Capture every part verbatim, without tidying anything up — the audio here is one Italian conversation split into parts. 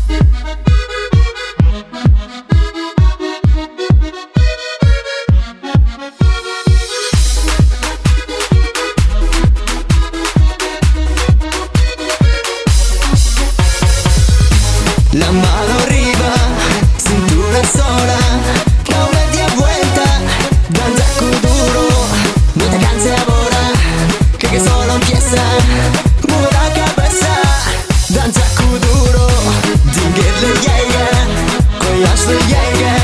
La mano arriba, cintura sola, no media vuelta, danza duro, no te canses ahora, que, que solo empieza, mueve la cabeza, danza duro, dingue le llega, koyas le llega,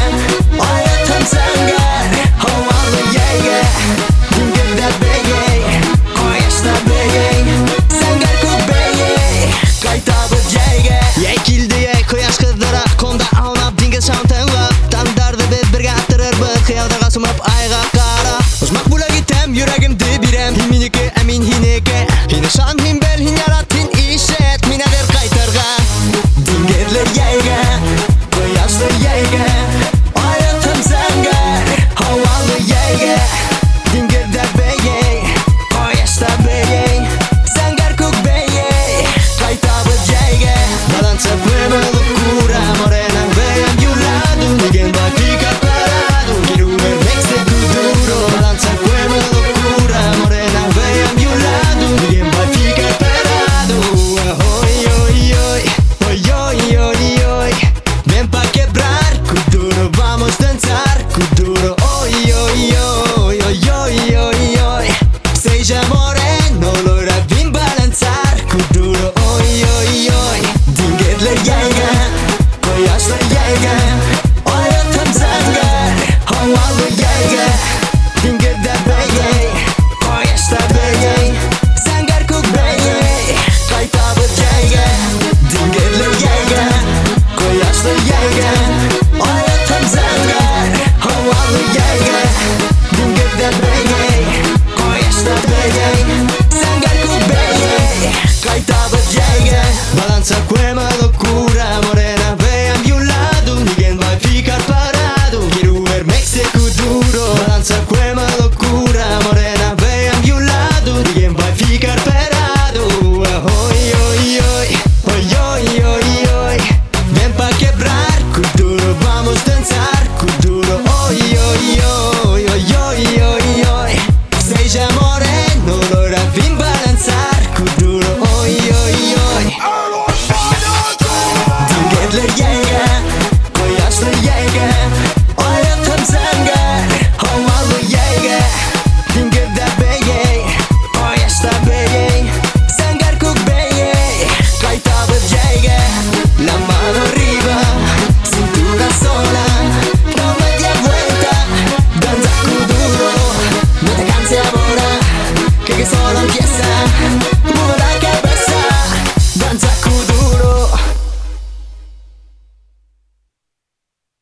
oye tan sangar, hava le llega, dingue da bege, koyas da bege, sangar ku bege, kayta bu llega, yekildi ko'yash qizlara qo'mda aunab dinga soundtanglab tandardi biz birga attirib xiyolda qasmab ayga qara o'z maqbulaga tam yuragimda berem meniki amin hiniki hini shon hin bel hin yarat hin ishet minadir qaytarga dingerlar yayga ko'yashlar yayga oyatim sangar havoli yayga dingerda beye ko'yashda beye sangar ko'k beye qaytabi jayga balanza fuego locura morena vea di un lado ninguém vai ficar parado quiero ver mix de duro balanza fuego locura morena vea di un lado ninguém vai ficar parado oi oi oi oi oi oi oi ven pa quebrar duro vamos dançar duro oi oi oi oi oi oi oi seja moreno loira vim balançar duro oi oi oi dingerler yayga koyaslar yayga oyatim sangar havalı yayga dingerda beye koyashda beye sangar ko'k beye qaytabi jayga dingerler yayga koyashlar yayga oyatim sangar havalı yayga dingerda beye koyashda beye sangar ko'k beye qaytabi jayga balanza quema locura